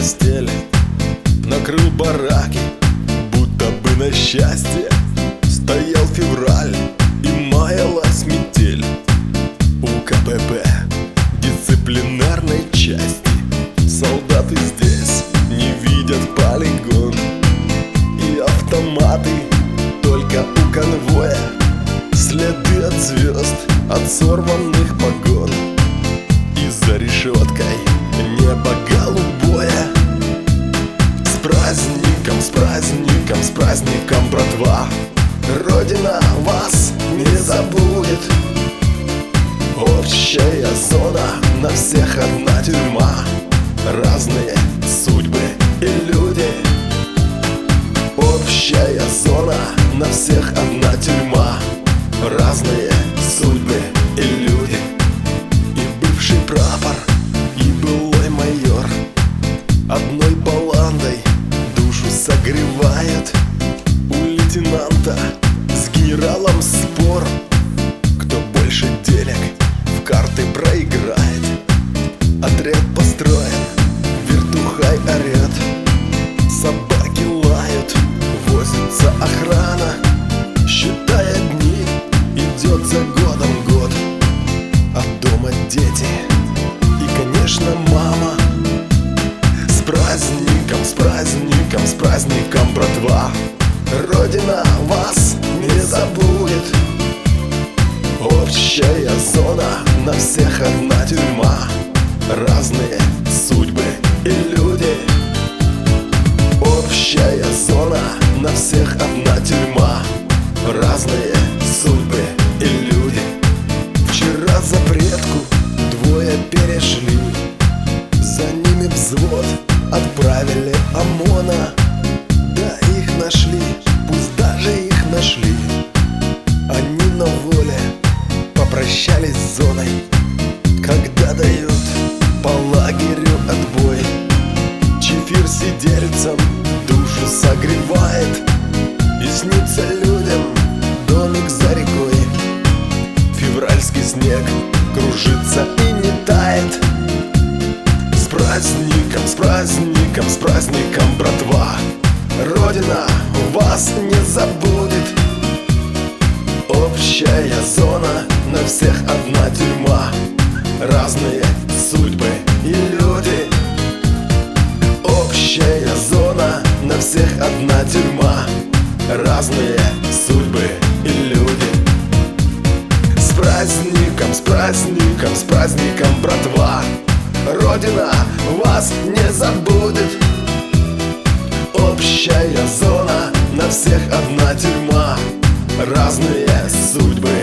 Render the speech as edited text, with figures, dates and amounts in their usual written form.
постели, накрыл бараки, будто бы на счастье. Стоял февраль и маялась метель. У КПП дисциплинарной части солдаты здесь не видят полигон и автоматы. Только у конвоя следы от звезд, от сорванных погон. И за решеткой небо голубое. С праздником, с праздником, с праздником, братва! Родина вас не забудет. Общая зона, на всех одна тюрьма. Разные судьбы и люди. Общая зона, на всех одна тюрьма. Разные судьбы и люди. И бывший прапор, и былой майор одной баландой душу согревает. У лейтенанта с генералом спор, кто больше денег в карты проиграет. Отряд построен, вертухай орет, собаки лают, возится охрана. Считая дни, идет за годом год. А дома дети и, конечно, мама. С праздником, с праздником, с праздником, братва! Родина вас не забудет. Общая зона, на всех одна тюрьма. Разные судьбы и люди. Общая зона, на всех одна тюрьма. Разные судьбы и люди. Вчера запретку двое перешли, за ними взвод отправили ОМОНа. Да, их нашли, пусть даже их нашли. Они на воле попрощались с зоной, когда дают по лагерю отбой. Чефир сидельцам душу согревает, и снится людям домик за рекой. Февральский снег кружится и не тает. С праздником, с праздником, с праздником, братва! Родина вас не забудет. Общая зона, на всех одна тюрьма. Разные судьбы и люди. Общая зона, на всех одна тюрьма. Разные судьбы и люди. С праздником, с праздником, с праздником, братва! Родина вас не забудет. Общая зона, на всех одна тюрьма. Разные судьбы